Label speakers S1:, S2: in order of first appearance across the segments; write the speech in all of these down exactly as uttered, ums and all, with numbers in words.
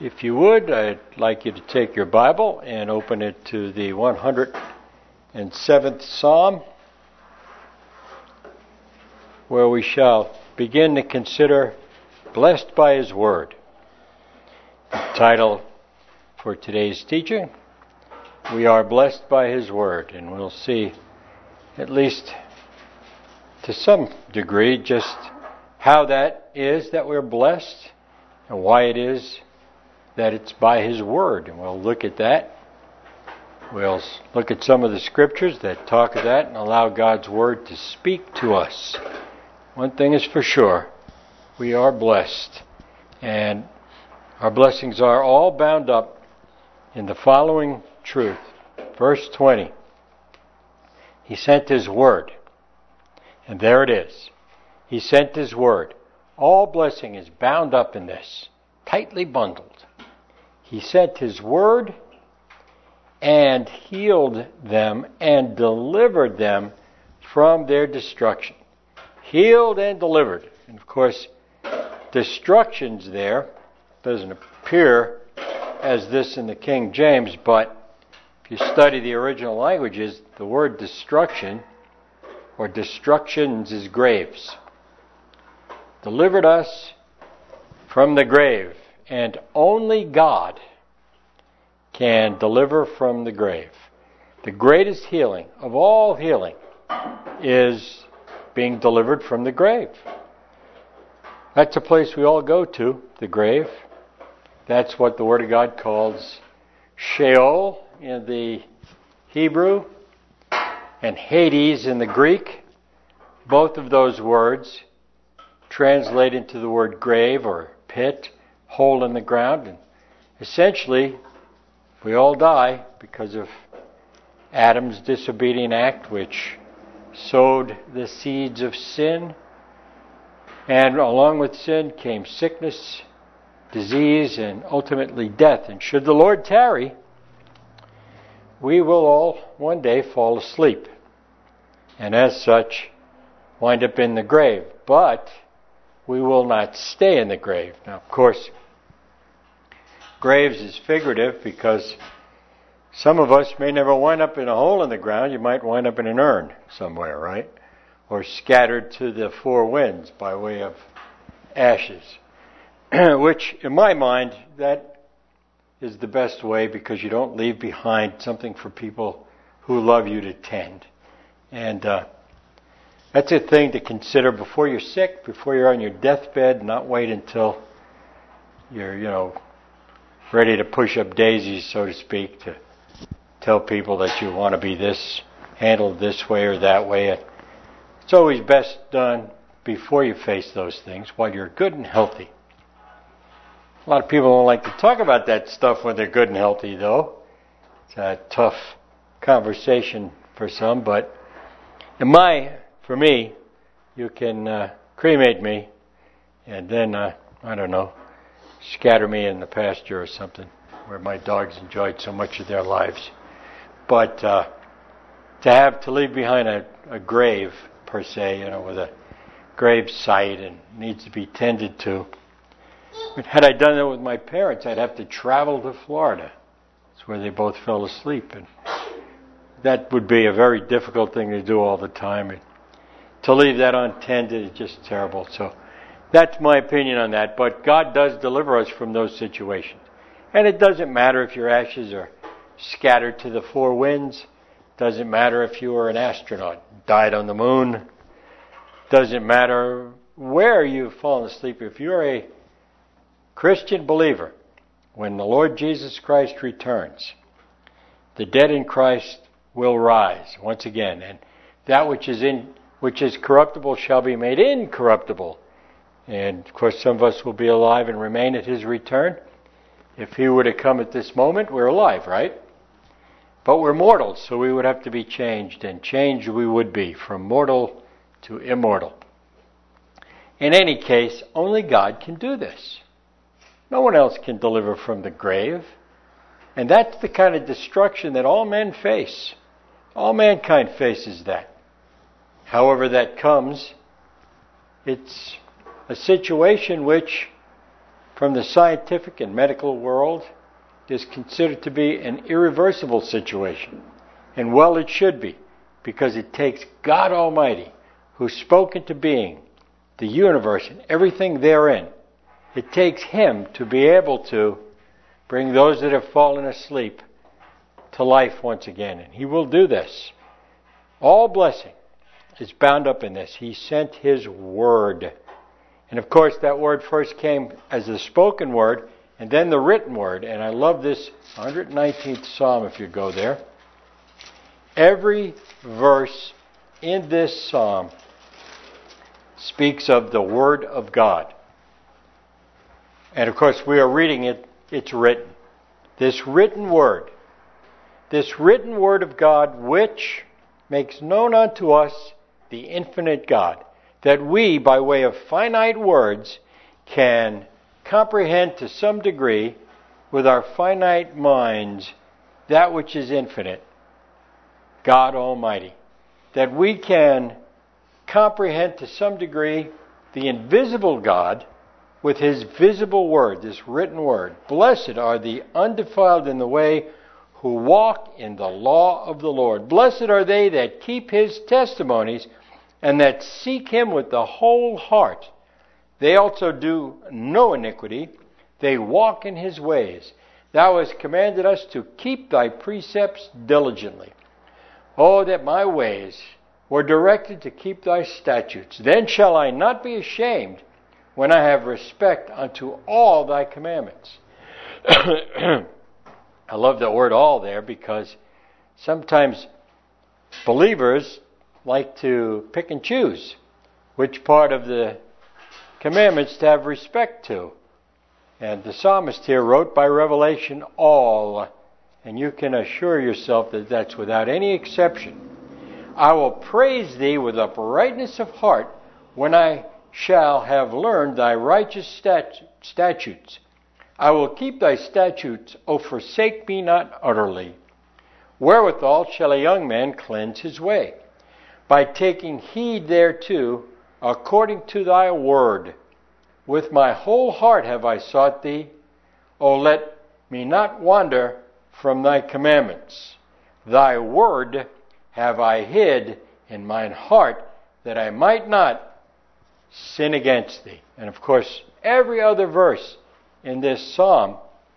S1: If you would, I'd like you to take your Bible and open it to the one hundred seventh Psalm, where we shall begin to consider Blessed by His Word. The title for today's teaching, We Are Blessed by His Word, and we'll see, at least to some degree, just how that is that we're blessed and why it is that it's by His Word. And we'll look at that. We'll look at some of the scriptures that talk of that and allow God's Word to speak to us. One thing is for sure, we are blessed. And our blessings are all bound up in the following truth. Verse twenty. He sent His Word. And there it is. He sent His Word. All blessing is bound up in this, tightly bundled. He sent His Word and healed them and delivered them from their destruction. Healed and delivered. And of course, destruction's there. Doesn't appear as this in the King James, but if you study the original languages, the word destruction or destructions is graves. Delivered us from the grave. And only God can deliver from the grave. The greatest healing of all healing is being delivered from the grave. That's a place we all go to, the grave. That's what the Word of God calls Sheol in the Hebrew and Hades in the Greek. Both of those words translate into the word grave or pit, hole in the ground. And essentially, we all die because of Adam's disobedient act, which sowed the seeds of sin. And along with sin came sickness, disease, and ultimately death. And should the Lord tarry, we will all one day fall asleep. And as such, wind up in the grave. But we will not stay in the grave. Now, of course, graves is figurative because some of us may never wind up in a hole in the ground. You might wind up in an urn somewhere, right? Or scattered to the four winds by way of ashes. Which, in my mind, that is the best way because you don't leave behind something for people who love you to tend. And uh, that's a thing to consider before you're sick, before you're on your deathbed, not wait until you're, you know, ready to push up daisies, so to speak, to tell people that you want to be this, handled this way or that way. It's always best done before you face those things, while you're good and healthy. A lot of people don't like to talk about that stuff when they're good and healthy, though. It's a tough conversation for some, but in my, for me, you can uh, cremate me and then, uh, I don't know, scatter me in the pasture or something where my dogs enjoyed so much of their lives. But uh, to have to leave behind a, a grave, per se, you know, with a grave site and needs to be tended to. But had I done that with my parents, I'd have to travel to Florida. That's where they both fell asleep. And that would be a very difficult thing to do all the time. And to leave that untended is just terrible. So that's my opinion on that. But God does deliver us from those situations. And it doesn't matter if your ashes are scattered to the four winds. Doesn't matter if you were an astronaut, died on the moon. Doesn't matter where you've fallen asleep. If you're a Christian believer, when the Lord Jesus Christ returns, the dead in Christ will rise once again. And that which is in which is corruptible shall be made incorruptible. And of course some of us will be alive and remain at His return. If He were to come at this moment, we're alive, right? But we're mortal, so we would have to be changed, and changed we would be from mortal to immortal. In any case, only God can do this. No one else can deliver from the grave. And that's the kind of destruction that all men face. All mankind faces that. However that comes, it's a situation which from the scientific and medical world, is considered to be an irreversible situation. And well, it should be, because it takes God Almighty, who spoke into being the universe and everything therein. It takes Him to be able to bring those that have fallen asleep to life once again. And He will do this. All blessing is bound up in this. He sent His Word. And of course, that Word first came as the spoken Word, and then the written Word. And I love this one hundred nineteenth Psalm, if you go there. Every verse in this Psalm speaks of the Word of God. And of course, we are reading it, it's written. This written Word, this written Word of God, which makes known unto us the infinite God, that we, by way of finite words, can comprehend to some degree with our finite minds that which is infinite, God Almighty. That we can comprehend to some degree the invisible God with His visible Word, this written Word. Blessed are the undefiled in the way who walk in the law of the Lord. Blessed are they that keep His testimonies and that seek Him with the whole heart. They also do no iniquity. They walk in His ways. Thou hast commanded us to keep Thy precepts diligently. Oh, that my ways were directed to keep Thy statutes. Then shall I not be ashamed when I have respect unto all Thy commandments. I love the word all there, because sometimes believers like to pick and choose which part of the commandments to have respect to. And the psalmist here wrote by revelation all. And you can assure yourself that that's without any exception. I will praise Thee with uprightness of heart when I shall have learned Thy righteous stat- statutes. I will keep Thy statutes, O forsake me not utterly. Wherewithal shall a young man cleanse his way? By taking heed thereto, according to Thy word. With my whole heart have I sought Thee. O let me not wander from Thy commandments. Thy word have I hid in mine heart, that I might not sin against Thee. And of course, every other verse in this psalm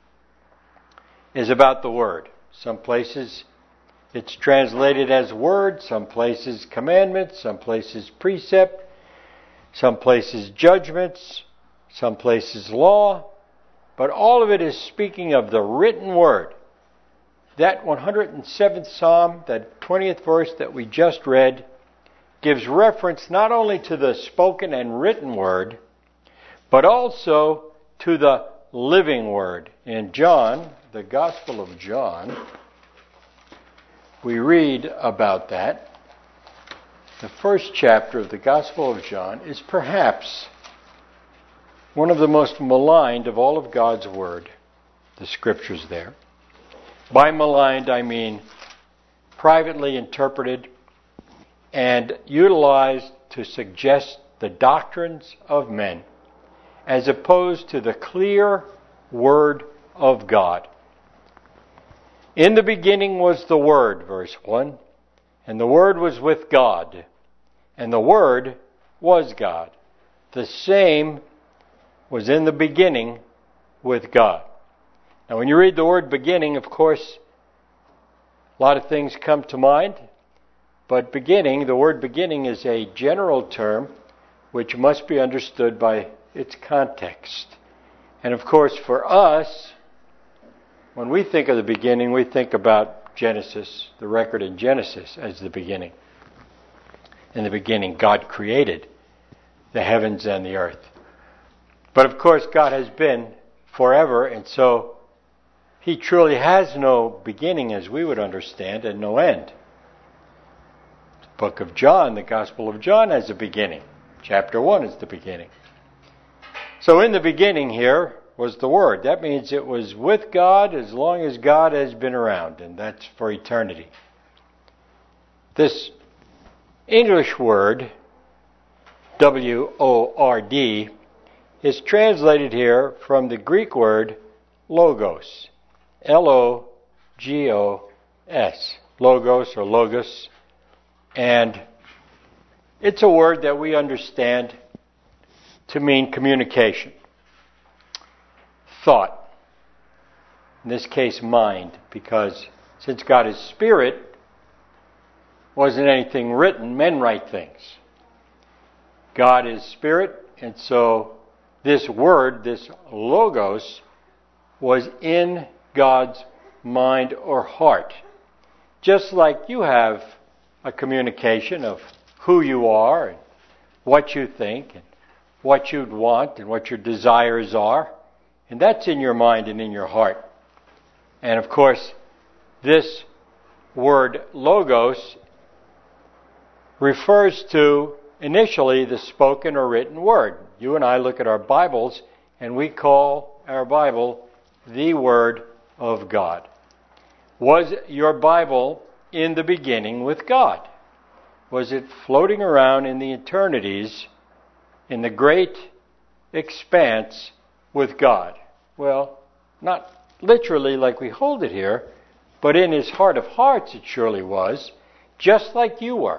S1: is about the Word. Some places it's translated as word, some places commandments, some places precept, some places judgments, some places law, but all of it is speaking of the written Word. That one hundred seventh Psalm, that twentieth verse that we just read, gives reference not only to the spoken and written Word, but also to the living Word. In John, the Gospel of John, we read about that. The first chapter of the Gospel of John is perhaps one of the most maligned of all of God's Word, the Scriptures there. By maligned, I mean privately interpreted and utilized to suggest the doctrines of men, as opposed to the clear Word of God. In the beginning was the Word, verse one, and the Word was with God, and the Word was God. The same was in the beginning with God. Now, when you read the word beginning, of course, a lot of things come to mind. But beginning, the word beginning is a general term which must be understood by its context. And of course, for us, when we think of the beginning, we think about Genesis, the record in Genesis as the beginning. In the beginning, God created the heavens and the earth. But of course, God has been forever, and so He truly has no beginning as we would understand, and no end. The book of John, the Gospel of John, has a beginning. Chapter one is the beginning. So in the beginning here was the Word. That means it was with God as long as God has been around, and that's for eternity. This English word, W O R D, is translated here from the Greek word logos. L O G O S. Logos or logos. And it's a word that we understand to mean communication, thought, in this case mind, because since God is spirit, wasn't anything written, men write things. God is spirit, and so this word, this logos, was in God's mind or heart. Just like you have a communication of who you are and what you think and what you'd want and what your desires are, and that's in your mind and in your heart. And of course, this word logos refers to initially the spoken or written word. You and I look at our Bibles and we call our Bible the Word of God. Was your Bible in the beginning with God? Was it floating around in the eternities, in the great expanse with God? Well, not literally like we hold it here, but in his heart of hearts it surely was, just like you were.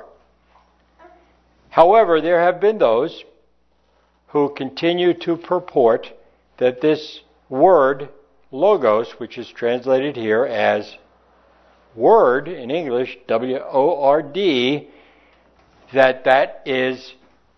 S1: However, there have been those who continue to purport that this word, logos, which is translated here as word in English, W O R D, that that is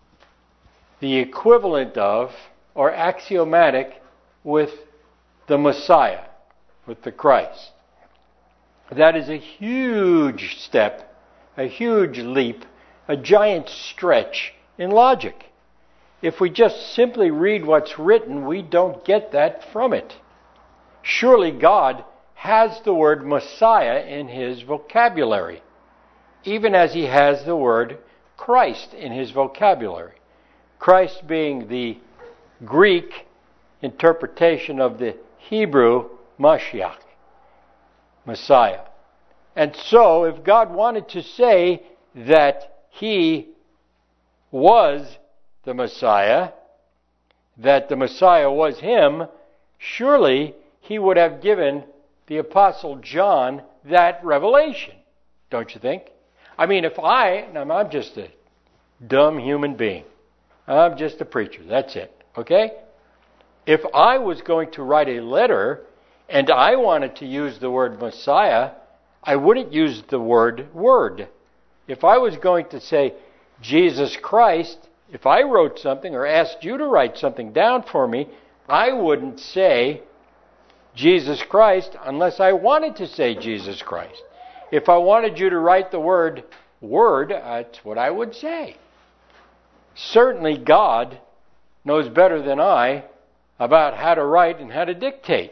S1: the equivalent of, or axiomatic with the Messiah, with the Christ. That is a huge step, a huge leap, a giant stretch in logic. If we just simply read what's written, we don't get that from it. Surely God has the word Messiah in his vocabulary, even as he has the word Christ in his vocabulary. Christ being the Greek interpretation of the Hebrew Mashiach, Messiah. And so, if God wanted to say that he was the Messiah, that the Messiah was him, surely he would have given the Apostle John that revelation, don't you think? I mean, if I, I'm just a dumb human being. I'm just a preacher, that's it, okay? If I was going to write a letter and I wanted to use the word Messiah, I wouldn't use the word word. If I was going to say Jesus Christ, if I wrote something or asked you to write something down for me, I wouldn't say Jesus Christ unless I wanted to say Jesus Christ. If I wanted you to write the word word, that's what I would say. Certainly God knows better than I about how to write and how to dictate.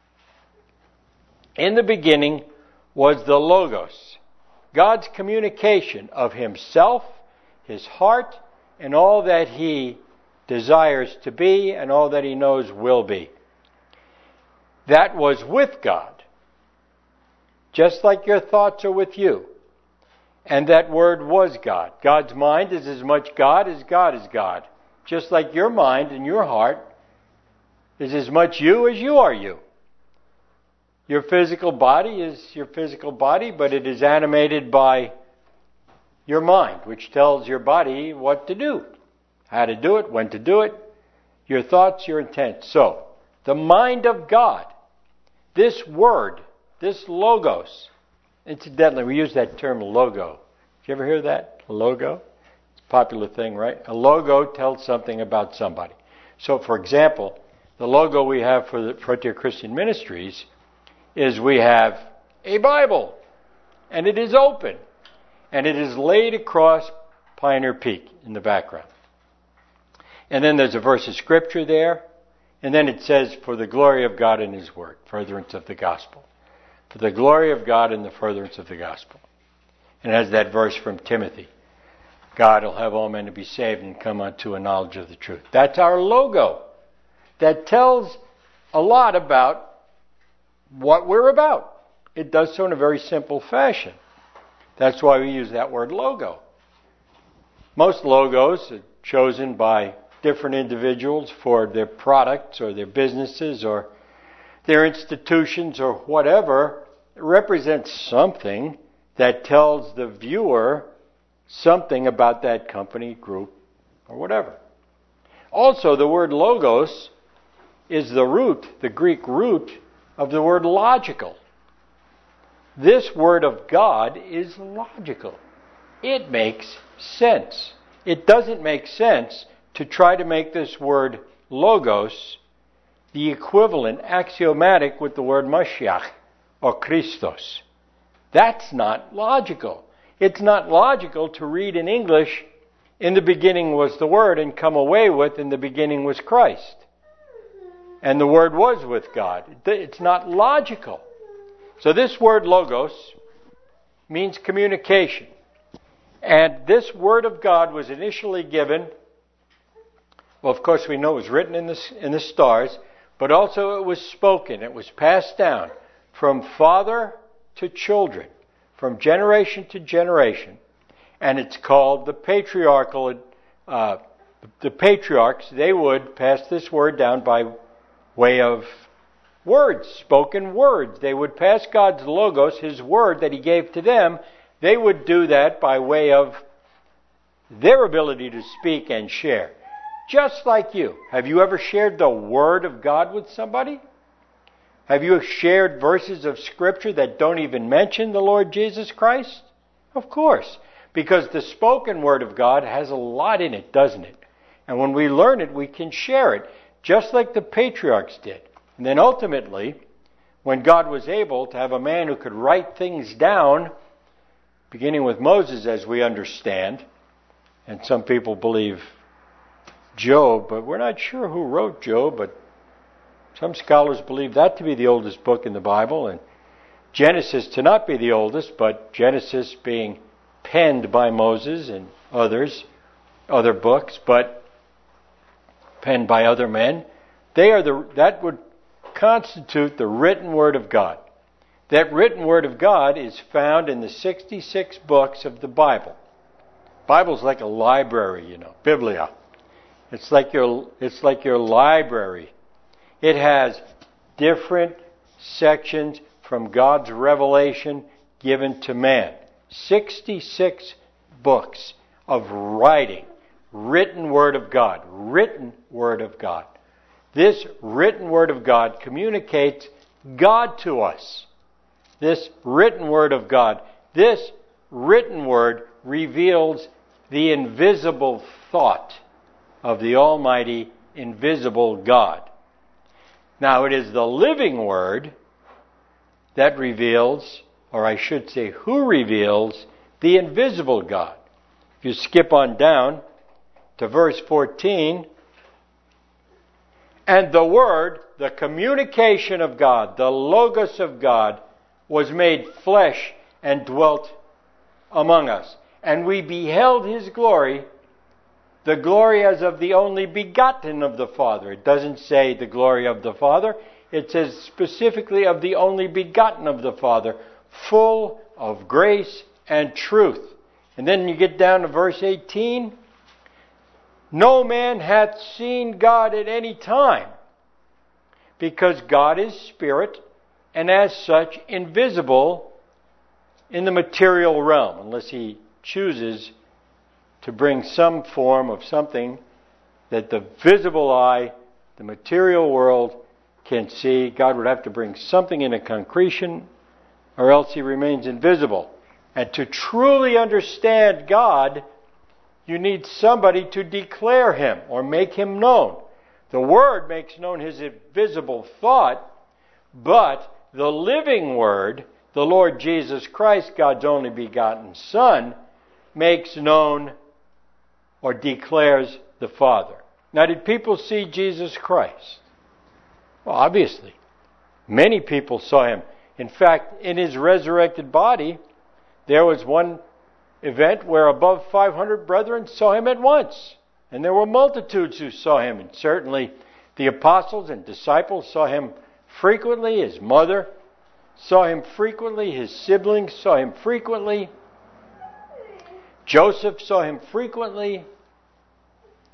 S1: In the beginning was the Logos, God's communication of himself, his heart, and all that he desires to be and all that he knows will be. That was with God, just like your thoughts are with you. And that word was God. God's mind is as much God as God is God. Just like your mind and your heart is as much you as you are you. Your physical body is your physical body, but it is animated by your mind, which tells your body what to do, how to do it, when to do it, your thoughts, your intent. So, the mind of God, this word, this logos. Incidentally, we use that term logo. Did you ever hear that? Logo? It's a popular thing, right? A logo tells something about somebody. So, for example, the logo we have for the Frontier Christian Ministries is we have a Bible, and it is open, and it is laid across Pioneer Peak in the background. And then there's a verse of Scripture there, and then it says, for the glory of God and His Word, furtherance of the gospel. For the glory of God and the furtherance of the gospel. And it has that verse from Timothy. God will have all men to be saved and come unto a knowledge of the truth. That's our logo. That tells a lot about what we're about. It does so in a very simple fashion. That's why we use that word logo. Most logos are chosen by different individuals for their products or their businesses or their institutions or whatever. It represents something that tells the viewer something about that company, group, or whatever. Also, the word logos is the root, the Greek root of the word logical. This word of God is logical. It makes sense. It doesn't make sense to try to make this word logos the equivalent, axiomatic, with the word Mashiach or Christos. That's not logical. It's not logical to read in English, in the beginning was the Word, and come away with, in the beginning was Christ. And the Word was with God. It's not logical. So this word logos means communication. And this Word of God was initially given, well, of course we know it was written in the, in the stars, but also it was spoken. It was passed down from father to children, from generation to generation. And it's called the patriarchal, uh, the patriarchs, they would pass this word down by way of words, spoken words. They would pass God's logos, His word that He gave to them. They would do that by way of their ability to speak and share. Just like you. Have you ever shared the Word of God with somebody? Have you shared verses of Scripture that don't even mention the Lord Jesus Christ? Of course. Because the spoken Word of God has a lot in it, doesn't it? And when we learn it, we can share it, just like the patriarchs did. And then ultimately, when God was able to have a man who could write things down, beginning with Moses, as we understand, and some people believe Job, but we're not sure who wrote Job, but some scholars believe that to be the oldest book in the Bible, and Genesis to not be the oldest, but Genesis being penned by Moses and others, other books, but penned by other men. They are the that would constitute the written Word of God. That written Word of God is found in the sixty-six books of the Bible. Bible's like a library, you know, Biblia. It's like your it's like your library. It has different sections from God's revelation given to man. sixty-six books of writing, written Word of God, written Word of God. This written Word of God communicates God to us. This written Word of God, this written Word reveals the invisible thought of the Almighty, invisible God. Now, it is the living Word that reveals, or I should say, who reveals the invisible God. If you skip on down to verse fourteen, and the Word, the communication of God, the Logos of God, was made flesh and dwelt among us. And we beheld His glory, the glory as of the only begotten of the Father. It doesn't say the glory of the Father. It says specifically of the only begotten of the Father, full of grace and truth. And then you get down to verse eighteen. No man hath seen God at any time, because God is spirit, and as such invisible in the material realm, unless He chooses to bring some form of something that the visible eye, the material world, can see. God would have to bring something into concretion, or else He remains invisible. And to truly understand God, you need somebody to declare Him or make Him known. The Word makes known His invisible thought, but the living Word, the Lord Jesus Christ, God's only begotten Son, makes known or declares the Father. Now, did people see Jesus Christ? Well, obviously. Many people saw Him. In fact, in His resurrected body, there was one event where above five hundred brethren saw Him at once. And there were multitudes who saw Him. And certainly the apostles and disciples saw Him frequently. His mother saw Him frequently. His siblings saw Him frequently. Joseph saw Him frequently.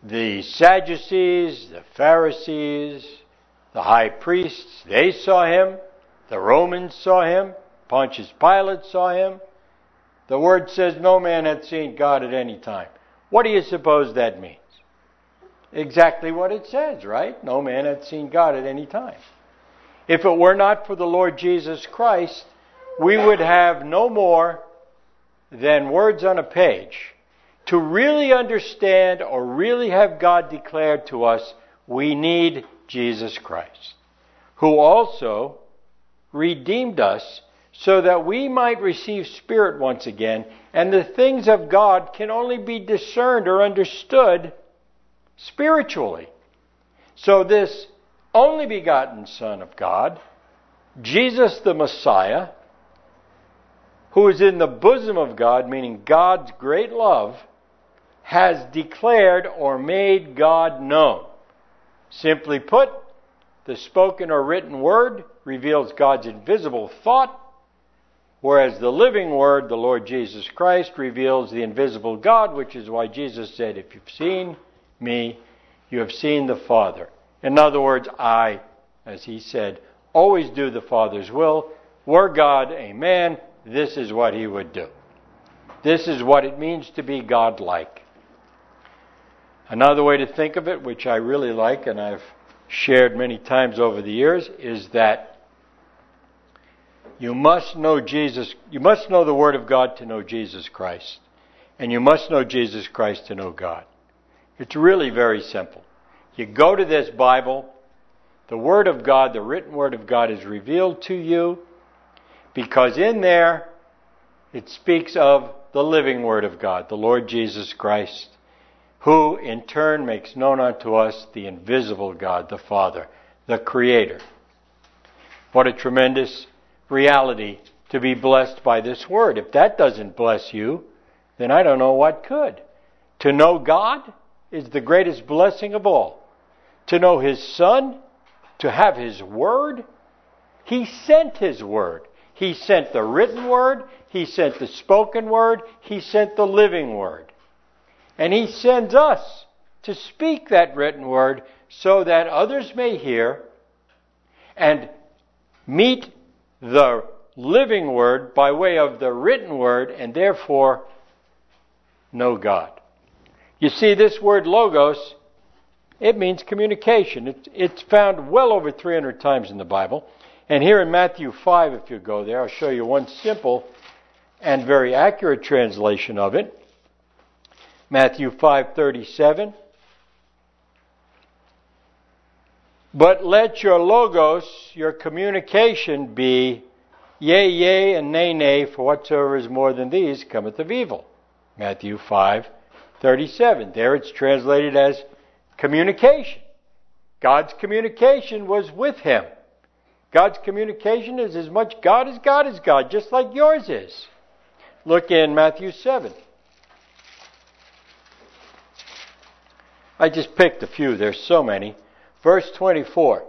S1: the Sadducees, the Pharisees, the high priests, they saw him. The Romans saw him. Pontius Pilate saw him. The word says no man had seen God at any time. What do you suppose that means? Exactly what it says, right? No man had seen God at any time. If it were not for the Lord Jesus Christ, we would have no more than words on a page to really understand or really have God declared to us. We need Jesus Christ, who also redeemed us so that we might receive Spirit once again, and the things of God can only be discerned or understood spiritually. So this only begotten Son of God, Jesus the Messiah, who is in the bosom of God, meaning God's great love, has declared or made God known. Simply put, the spoken or written word reveals God's invisible thought, whereas the living word, the Lord Jesus Christ, reveals the invisible God, which is why Jesus said, if you've seen me, you have seen the Father. In other words, I, as he said, always do the Father's will. Were God a man, this is what he would do. This is what it means to be God-like. Another way to think of it, which I really like and I've shared many times over the years, is that you must know Jesus, you must know the Word of God to know Jesus Christ. And you must know Jesus Christ to know God. It's really very simple. You go to this Bible, the Word of God, the written Word of God is revealed to you, because in there it speaks of the living Word of God, the Lord Jesus Christ, who in turn makes known unto us the invisible God, the Father, the Creator. What a tremendous reality to be blessed by this Word. If that doesn't bless you, then I don't know what could. To know God is the greatest blessing of all. To know His Son, to have His Word. He sent His Word. He sent the written Word. He sent the spoken Word. He sent the living Word. And He sends us to speak that written Word so that others may hear and meet the living Word by way of the written Word and therefore know God. You see, this word logos, it means communication. It's, it's found well over three hundred times in the Bible. And here in Matthew five, if you go there, I'll show you one simple and very accurate translation of it. Matthew five thirty-seven. But let your logos, your communication, be yea, yea, and nay, nay, for whatsoever is more than these cometh of evil. Matthew five thirty-seven. There it's translated as communication. God's communication was with Him. God's communication is as much God as God is God, just like yours is. Look in Matthew seven. I just picked a few. There's so many. Verse twenty-four.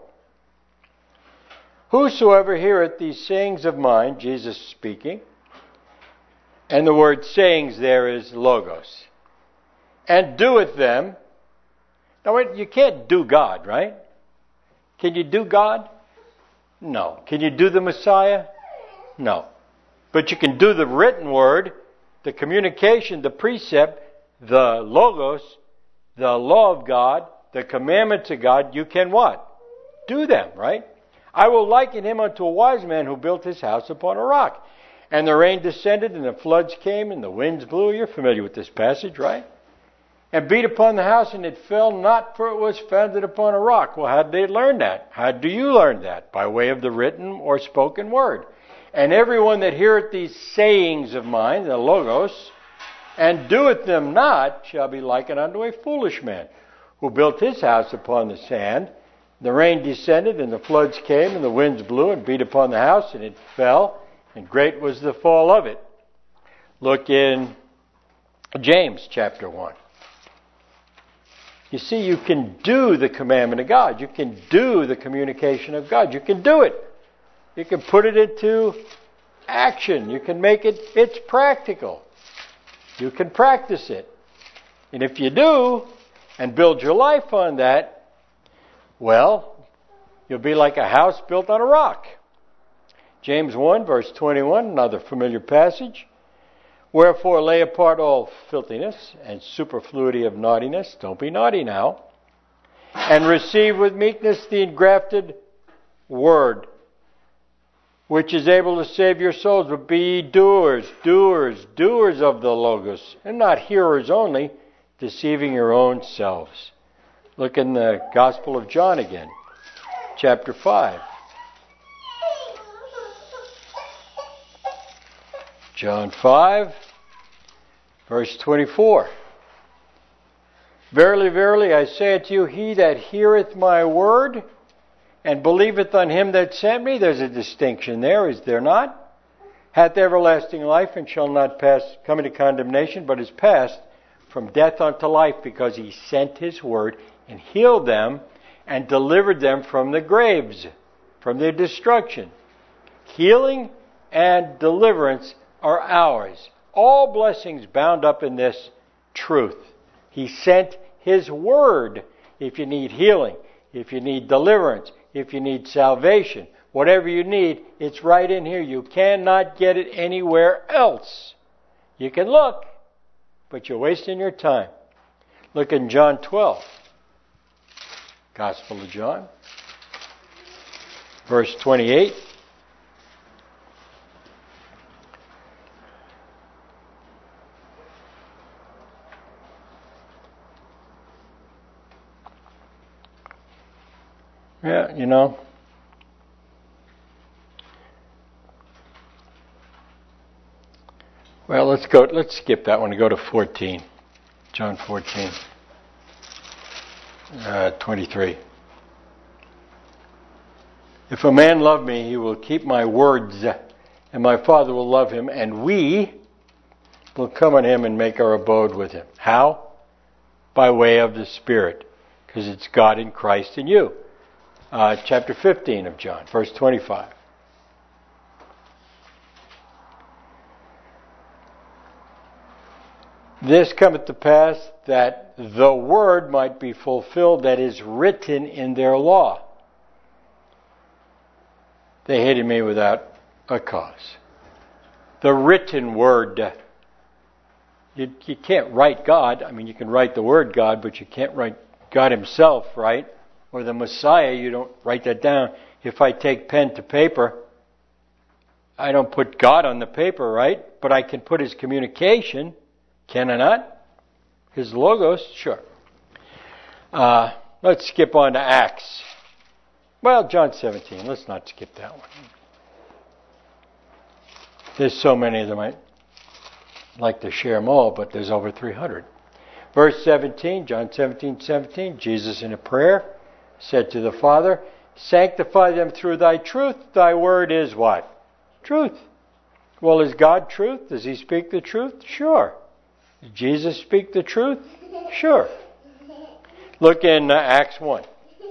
S1: Whosoever heareth these sayings of mine, Jesus speaking, and the word sayings there is logos, and doeth them. Now, you can't do God, right? Can you do God? No. Can you do the Messiah? No. But you can do the written word, the communication, the precept, the logos, the law of God, the commandments of God. You can what? Do them, right? I will liken him unto a wise man who built his house upon a rock. And the rain descended, and the floods came, and the winds blew. You're familiar with this passage, right? And beat upon the house, and it fell not, for it was founded upon a rock. Well, how did they learn that? How do you learn that? By way of the written or spoken word. And everyone that heareth these sayings of mine, the logos, and doeth them not, shall be likened unto a foolish man, who built his house upon the sand. The rain descended, and the floods came, and the winds blew, and beat upon the house, and it fell, and great was the fall of it. Look in James chapter one. You see, you can do the commandment of God. You can do the communication of God. You can do it. You can put it into action. You can make it, it's practical. You can practice it. And if you do, and build your life on that, well, you'll be like a house built on a rock. James one, verse twenty-one, another familiar passage. Wherefore lay apart all filthiness and superfluity of naughtiness. Don't be naughty now. And receive with meekness the engrafted word, which is able to save your souls. But be ye doers, doers, doers of the Logos, and not hearers only, deceiving your own selves. Look in the Gospel of John again, chapter five. John five, verse twenty-four. Verily, verily, I say unto you, he that heareth my word and believeth on him that sent me, there's a distinction there, is there not? Hath everlasting life and shall not pass, come into condemnation, but is passed from death unto life, because he sent his word and healed them and delivered them from the graves, from their destruction. Healing and deliverance are ours. All blessings bound up in this truth. He sent his word. If you need healing, if you need deliverance, if you need salvation, whatever you need, it's right in here. You cannot get it anywhere else. You can look, but you're wasting your time. Look in John twelve. Gospel of John, verse twenty-eight. Yeah, you know. Well, let's go. Let's skip that one and go to fourteen. John fourteen, uh, twenty-three. If a man love me, he will keep my words, and my Father will love him, and we will come on him and make our abode with him. How? By way of the Spirit, because it's God in Christ in you. Uh, chapter fifteen of John, verse twenty-five. This cometh to pass that the word might be fulfilled that is written in their law. They hated me without a cause. The written word. You, you can't write God. I mean, you can write the word God, but you can't write God himself, right? Or the Messiah, you don't write that down. If I take pen to paper, I don't put God on the paper, right? But I can put his communication, can I not? His logos, sure. Uh, let's skip on to Acts. Well, John seventeen, let's not skip that one. There's so many of them, I'd like to share them all, but there's over three hundred. Verse seventeen, John seventeen, seventeen, Jesus in a prayer said to the Father, sanctify them through thy truth. Thy word is what? Truth. Well, is God truth? Does he speak the truth? Sure. Did Jesus speak the truth? Sure. Look in uh, Acts one.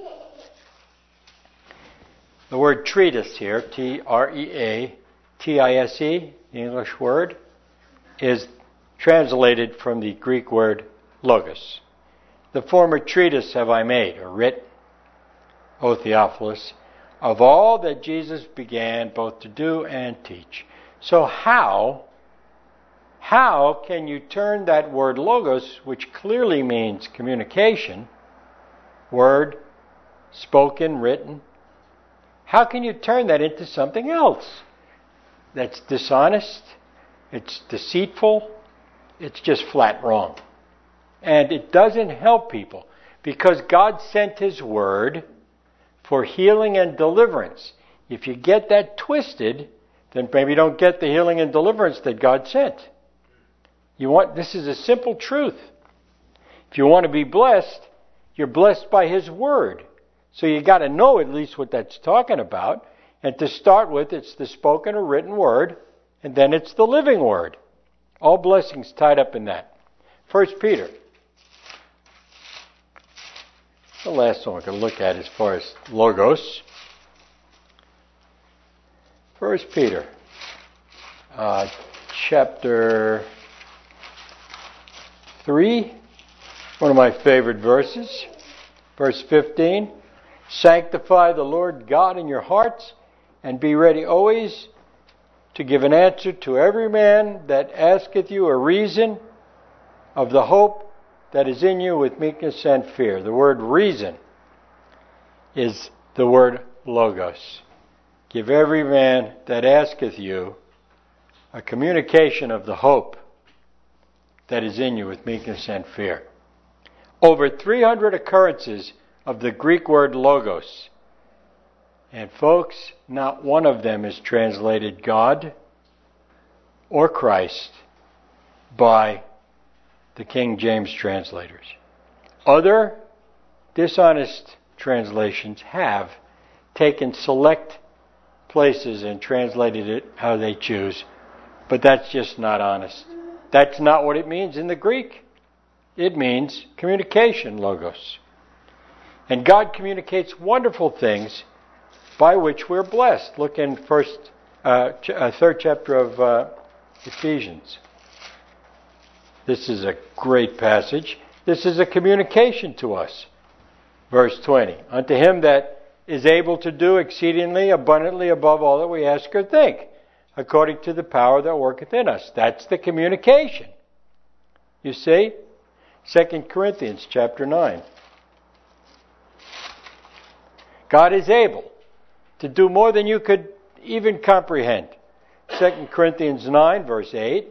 S1: The word treatise here, T R E A T I S E, the English word, is translated from the Greek word logos. The former treatise have I made, or writ, O Theophilus, of all that Jesus began both to do and teach. So how, how can you turn that word logos, which clearly means communication, word, spoken, written, how can you turn that into something else that's dishonest, it's deceitful, it's just flat wrong? And it doesn't help people, because God sent his word for healing and deliverance. If you get that twisted, then maybe you don't get the healing and deliverance that God sent. You want, this is a simple truth. If you want to be blessed, you're blessed by his word. So you got to know at least what that's talking about. And to start with, it's the spoken or written word, and then it's the living word. All blessings tied up in that. First Peter. The last one we're going to look at as far as logos. First Peter, uh, chapter three, One of my favorite verses, verse fifteen. Sanctify the Lord God in your hearts, and be ready always to give an answer to every man that asketh you a reason of the hope that is in you with meekness and fear. The word reason is the word logos. Give every man that asketh you a communication of the hope that is in you with meekness and fear. Over three hundred occurrences of the Greek word logos. And folks, not one of them is translated God or Christ by the King James translators. Other dishonest translations have taken select places and translated it how they choose, but that's just not honest. That's not what it means in the Greek. It means communication, logos. And God communicates wonderful things by which we're blessed. Look in first, uh, ch- uh, third chapter of uh, Ephesians. This is a great passage. This is a communication to us. Verse twenty. Unto him that is able to do exceedingly abundantly above all that we ask or think, according to the power that worketh in us. That's the communication. You see? Second Corinthians chapter nine. God is able to do more than you could even comprehend. Second Corinthians nine, verse eight.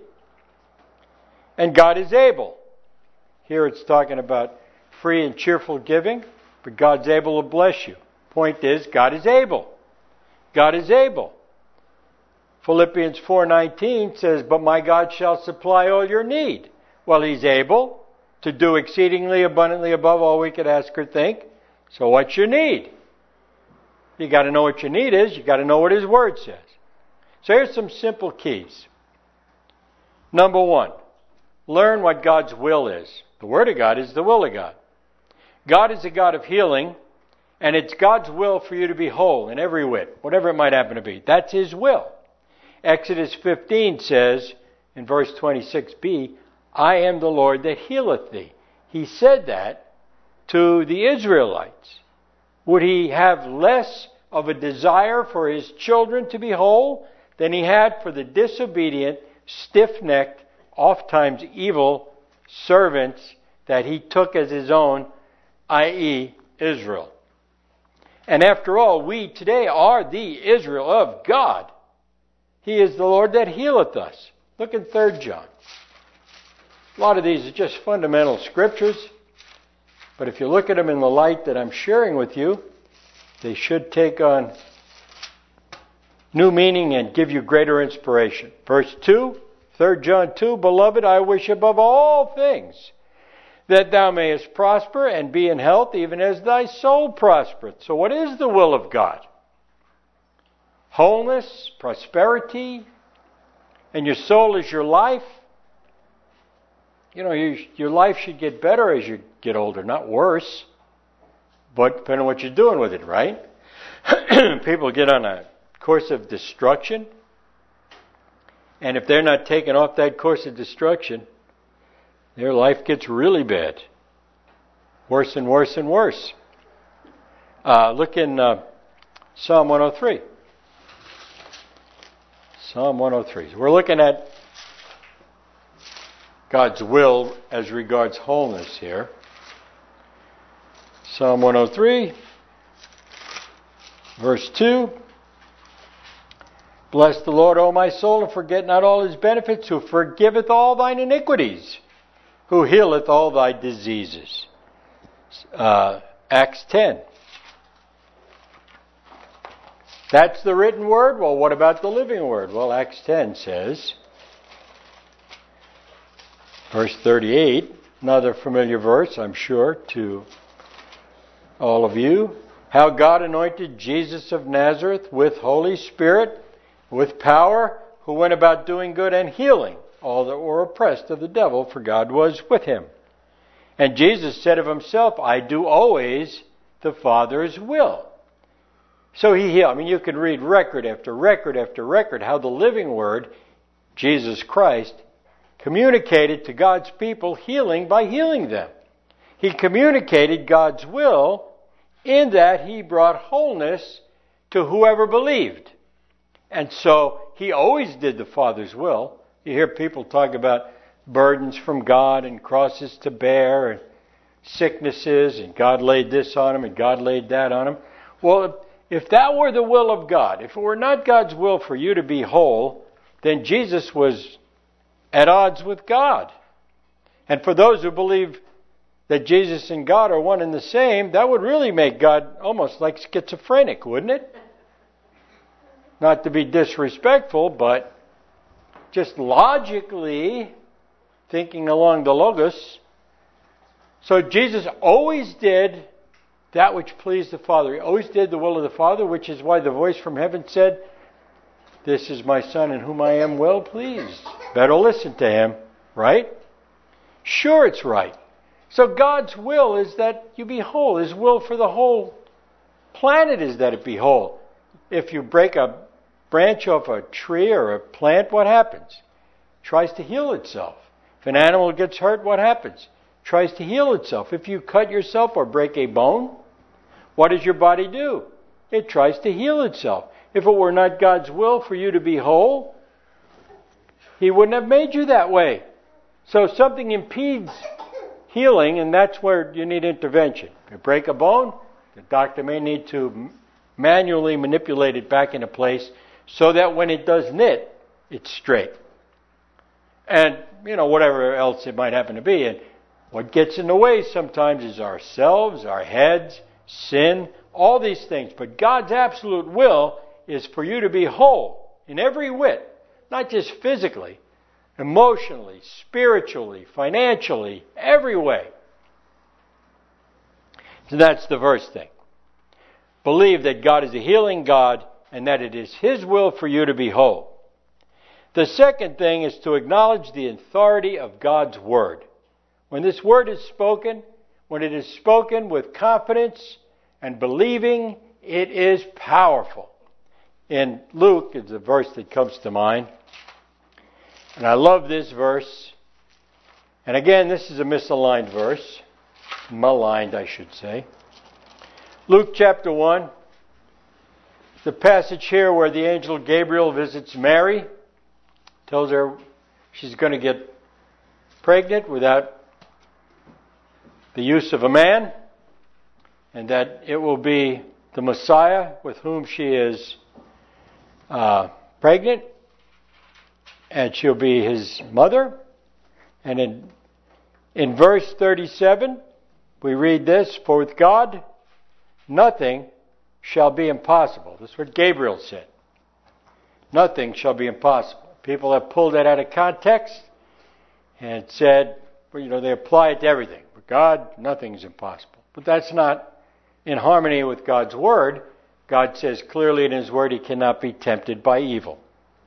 S1: And God is able. Here it's talking about free and cheerful giving, but God's able to bless you. Point is, God is able. God is able. Philippians four nineteen says, but my God shall supply all your need. Well, He's able to do exceedingly abundantly above all we could ask or think. So what's your need? You got to know what your need is. You got to know what His Word says. So here's some simple keys. Number one, learn what God's will is. The Word of God is the will of God. God is a God of healing, and it's God's will for you to be whole in every whit, whatever it might happen to be. That's His will. Exodus fifteen says, in verse twenty-six b, I am the Lord that healeth thee. He said that to the Israelites. Would He have less of a desire for His children to be whole than He had for the disobedient, stiff-necked, oft-times evil servants that He took as His own, that is. Israel? And after all, we today are the Israel of God. He is the Lord that healeth us. Look in Third John. A lot of these are just fundamental scriptures, but if you look at them in the light that I'm sharing with you, they should take on new meaning and give you greater inspiration. Verse two, Third John two, Beloved, I wish above all things that thou mayest prosper and be in health, even as thy soul prospereth. So what is the will of God? Wholeness, prosperity, and your soul is your life. You know, you, your life should get better as you get older, not worse. But depending on what you're doing with it, right? People get on a course of destruction, and if they're not taken off that course of destruction, their life gets really bad. Worse and worse and worse. Uh, look in uh, Psalm one oh three. Psalm one oh three. We're looking at God's will as regards wholeness here. Psalm one oh three, verse two. Bless the Lord, O my soul, and forget not all His benefits, who forgiveth all thine iniquities, who healeth all thy diseases. Uh, Acts ten. That's the written word. Well, what about the living word? Well, Acts ten says, verse thirty-eight, another familiar verse, I'm sure, to all of you. How God anointed Jesus of Nazareth with Holy Spirit, with power, who went about doing good and healing all that were oppressed of the devil, for God was with Him. And Jesus said of Himself, I do always the Father's will. So He healed. I mean, you can read record after record after record how the living Word, Jesus Christ, communicated to God's people healing by healing them. He communicated God's will in that he brought wholeness to whoever believed. And so he always did the Father's will. You hear people talk about burdens from God and crosses to bear and sicknesses, and God laid this on him and God laid that on him. Well, if that were the will of God, if it were not God's will for you to be whole, then Jesus was at odds with God. And for those who believe that Jesus and God are one and the same, that would really make God almost like schizophrenic, wouldn't it? Not to be disrespectful, but just logically thinking along the logos. So Jesus always did that which pleased the Father. He always did the will of the Father, which is why the voice from heaven said, "This is my Son in whom I am well pleased." Better listen to him, right? Sure, it's right. So God's will is that you be whole. His will for the whole planet is that it be whole. If you break a branch off a tree or a plant, what happens? It tries to heal itself. If an animal gets hurt, what happens? It tries to heal itself. If you cut yourself or break a bone, what does your body do? It tries to heal itself. If it were not God's will for you to be whole, He wouldn't have made you that way. So something impedes healing, and that's where you need intervention. If you break a bone, the doctor may need to manually manipulate it back into place so that when it does knit, it's straight. And, you know, whatever else it might happen to be. And what gets in the way sometimes is ourselves, our heads, sin, all these things. But God's absolute will is for you to be whole in every whit, not just physically, emotionally, spiritually, financially, every way. So that's the first thing. Believe that God is a healing God and that it is His will for you to be whole. The second thing is to acknowledge the authority of God's Word. When this Word is spoken, when it is spoken with confidence and believing, it is powerful. In Luke is a verse that comes to mind. And I love this verse. And again, this is a misaligned verse. Maligned, I should say. Luke chapter one. The passage here where the angel Gabriel visits Mary. Tells her she's going to get pregnant without the use of a man. And that it will be the Messiah with whom she is uh, pregnant. And she'll be his mother. And in in verse thirty-seven, we read this, "For with God nothing shall be impossible." This is what Gabriel said. Nothing shall be impossible. People have pulled that out of context and said, well, you know, they apply it to everything. With God, nothing's impossible. But that's not in harmony with God's Word. God says clearly in His Word He cannot be tempted by evil.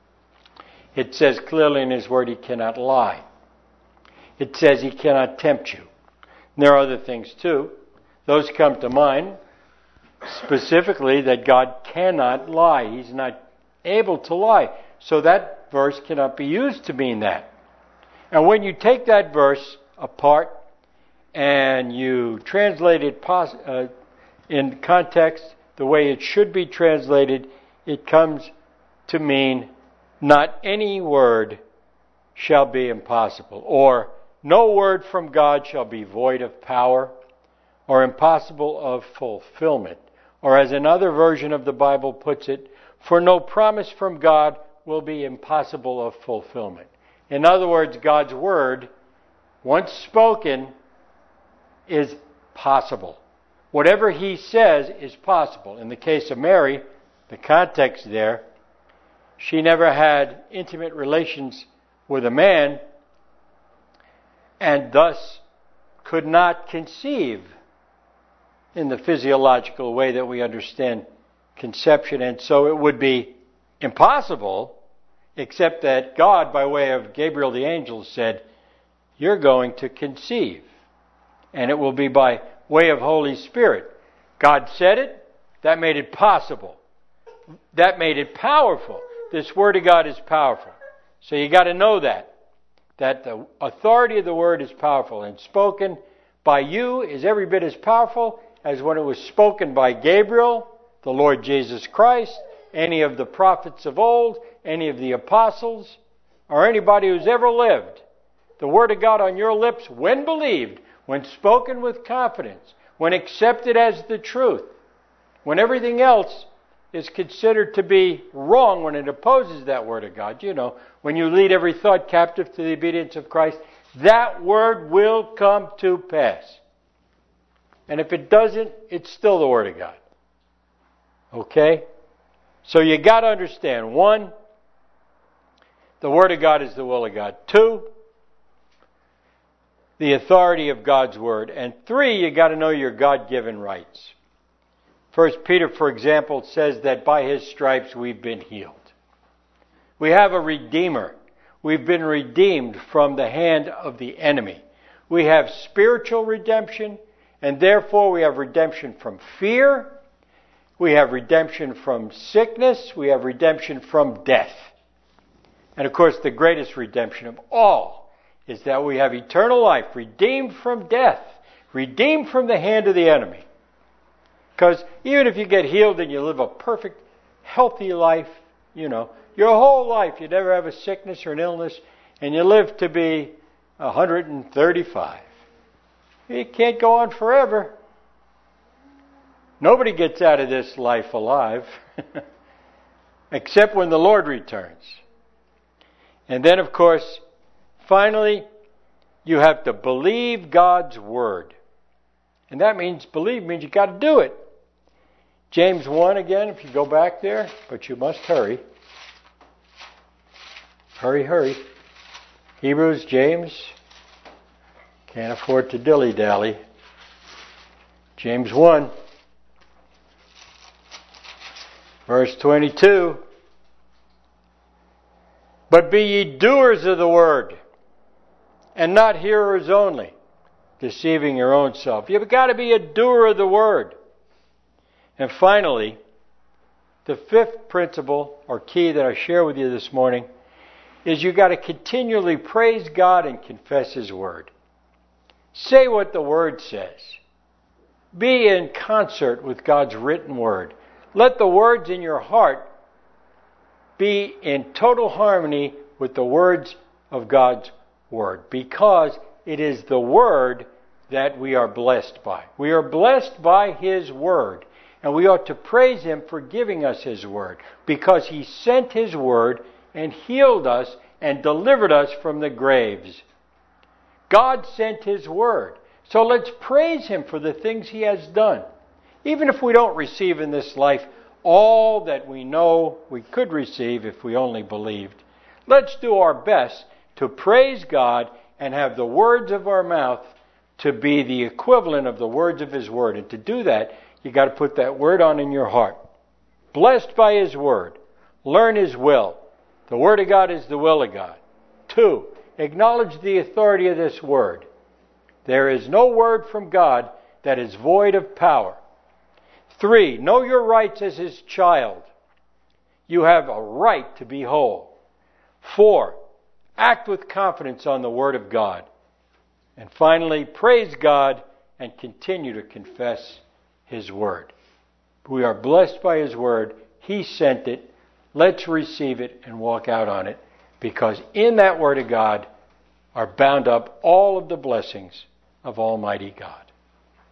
S1: It says clearly in His Word He cannot lie. It says He cannot tempt you. And there are other things too. Those come to mind. Specifically that God cannot lie. He's not able to lie. So that verse cannot be used to mean that. And when you take that verse apart and you translate it pos- uh, in context the way it should be translated, it comes to mean not any word shall be impossible, or no word from God shall be void of power, or impossible of fulfillment. Or as another version of the Bible puts it, for no promise from God will be impossible of fulfillment. In other words, God's Word, once spoken, is possible. Whatever He says is possible. In the case of Mary, the context there, she never had intimate relations with a man and thus could not conceive in the physiological way that we understand conception. And so it would be impossible, except that God, by way of Gabriel the angel, said, you're going to conceive. And it will be by way of Holy Spirit. God said it. That made it possible. That made it powerful. This Word of God is powerful. So you got to know that. That the authority of the Word is powerful and spoken by you is every bit as powerful as when it was spoken by Gabriel, the Lord Jesus Christ, any of the prophets of old, any of the apostles, or anybody who's ever lived. The Word of God on your lips, when believed, when spoken with confidence, when accepted as the truth, when everything else is considered to be wrong, when it opposes that Word of God, you know, when you lead every thought captive to the obedience of Christ, that Word will come to pass. And if it doesn't, it's still the Word of God. Okay? So you got to understand, one, the Word of God is the will of God. Two, the authority of God's Word. And three, you got to know your God-given rights. First Peter, for example, says that by His stripes we've been healed. We have a Redeemer. We've been redeemed from the hand of the enemy. We have spiritual redemption, and therefore we have redemption from fear. We have redemption from sickness. We have redemption from death. And of course, the greatest redemption of all is that we have eternal life, redeemed from death, redeemed from the hand of the enemy. Because even if you get healed and you live a perfect, healthy life, you know, your whole life you never have a sickness or an illness, and you live to be one hundred thirty-five. It can't go on forever. Nobody gets out of this life alive, except when the Lord returns. And then, of course, finally, you have to believe God's Word. And that means, believe means you got to do it. James one again, if you go back there, but you must hurry. Hurry, hurry. Hebrews, James, can't afford to dilly-dally. James one, verse twenty-two. But be ye doers of the word, and not hearers only, deceiving your own self. You've got to be a doer of the word. And finally, the fifth principle or key that I share with you this morning is you've got to continually praise God and confess His Word. Say what the Word says. Be in concert with God's written Word. Let the words in your heart be in total harmony with the words of God's Word, because it is the Word that we are blessed by. We are blessed by His Word, and we ought to praise Him for giving us His Word, because He sent His Word and healed us and delivered us from the graves. God sent His Word. So let's praise Him for the things He has done. Even if we don't receive in this life all that we know we could receive if we only believed, let's do our best to praise God and have the words of our mouth to be the equivalent of the words of His Word. And to do that, you've got to put that Word on in your heart. Blessed by His Word. Learn His will. The Word of God is the will of God. Two, acknowledge the authority of this Word. There is no word from God that is void of power. Three, know your rights as His child. You have a right to be whole. Four, act with confidence on the Word of God. And finally, praise God and continue to confess His Word. We are blessed by His Word. He sent it. Let's receive it and walk out on it, because in that Word of God are bound up all of the blessings of Almighty God.